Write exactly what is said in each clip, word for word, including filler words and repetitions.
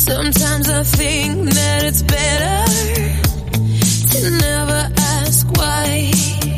Sometimes I think that it's better to never ask why.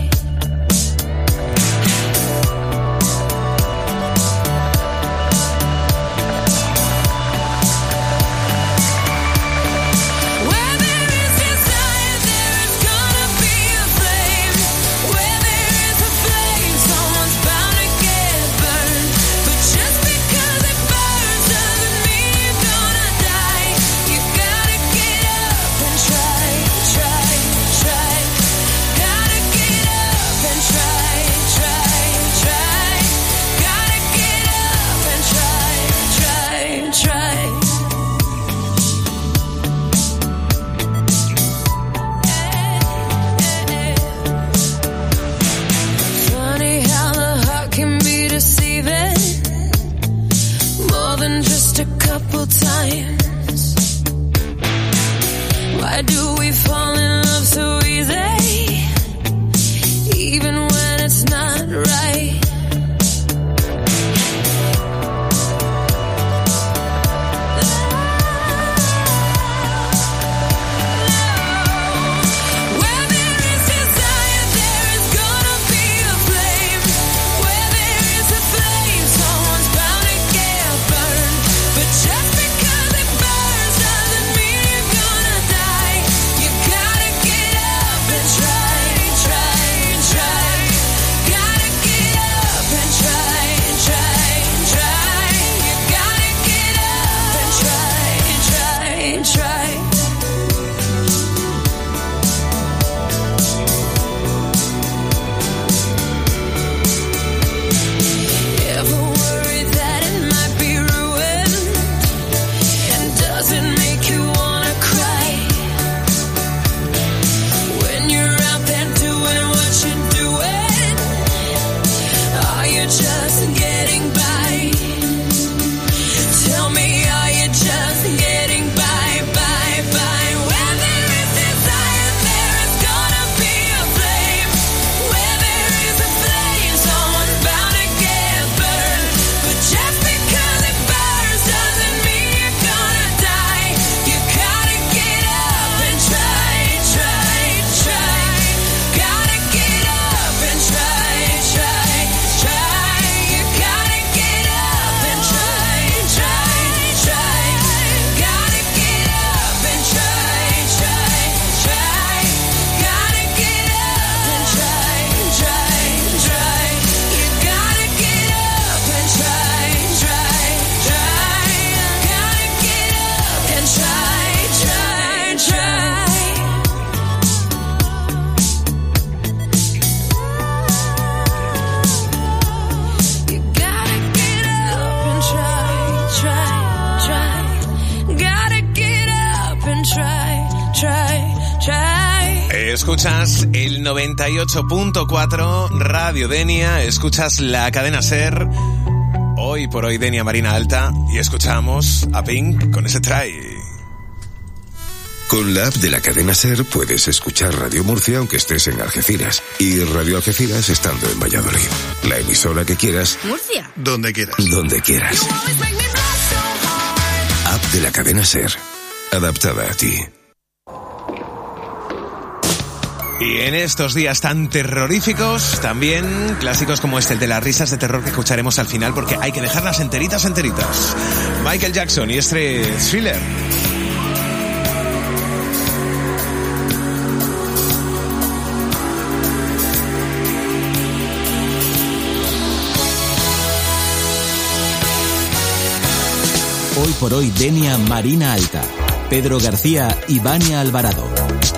Times. Why do we fall in love so easy, even when it's not right? Escuchas el noventa y ocho punto cuatro Radio Denia, escuchas la cadena SER, hoy por hoy Denia Marina Alta, y escuchamos a Pink con ese Try. Con la app de la cadena SER puedes escuchar Radio Murcia aunque estés en Algeciras y Radio Algeciras estando en Valladolid. La emisora que quieras. Murcia. Donde quieras. Donde quieras. App de la cadena SER. Adaptada a ti. Y en estos días tan terroríficos, también clásicos como este, el de las risas de terror que escucharemos al final, porque hay que dejarlas enteritas, enteritas. Michael Jackson y este Thriller. Hoy por hoy Denia Marina Alta, Pedro García y Vania Alvarado.